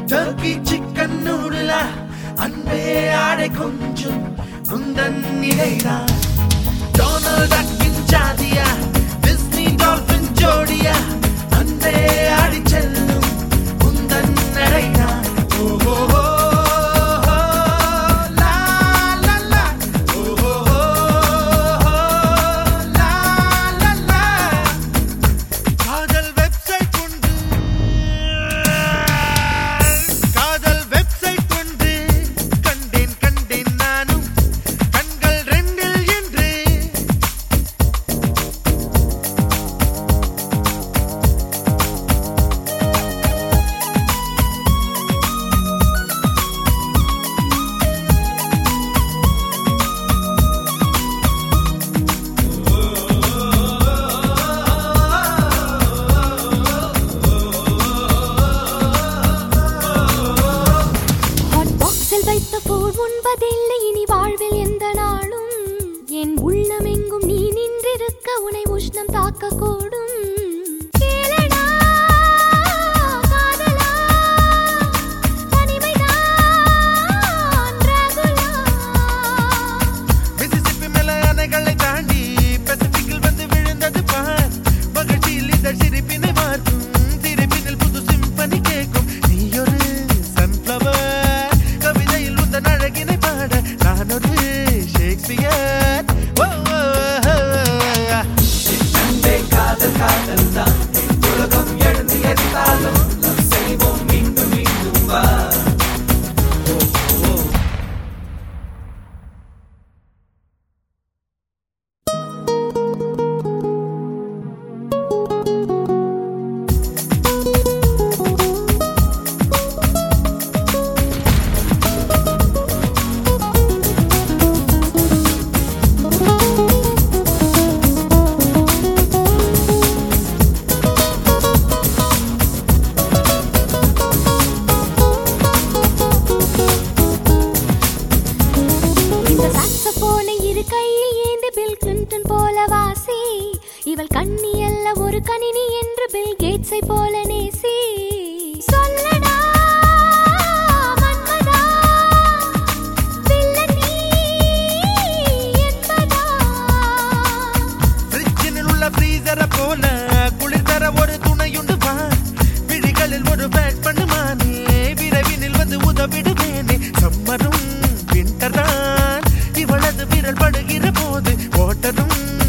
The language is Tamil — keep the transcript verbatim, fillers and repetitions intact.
Turkey chicken noodle அன்பே ஆடை கொஞ்சம் குந்தன் நிலைதா டொனால்ட் டக்கின் ஜாதியா டிஸ்னி டால்பின் ஜோடியா அன்பே ஆடி செல்லும் குந்தன் நடைதா ஓஹோ உண்பதில்லை இனி வாழ்வில் எந்த நாளும் என் உள்ளமெங்கும் நீ நின்றிருக்க உனை உஷ்ணம் தாக்கக்கூடும் இவள் கண்ணி அல்ல ஒரு கணினி என்று பில் கேட்ஸை போல நேசி சொல்லடா மன்மதா வில்லனி என்பதா ஃப்ரிட்ஜினில் உள்ள ஃப்ரீசரை போல குளிர் தர ஒரு துணையுண்டு வா விழிகளில் ஒரு பேக் பண்ணுமானே விரைவினில் வந்து உதவிடுவேனே சம்மரும் விண்டர்தான் இவளது விரல் படுகிற போது ஓட்டரும்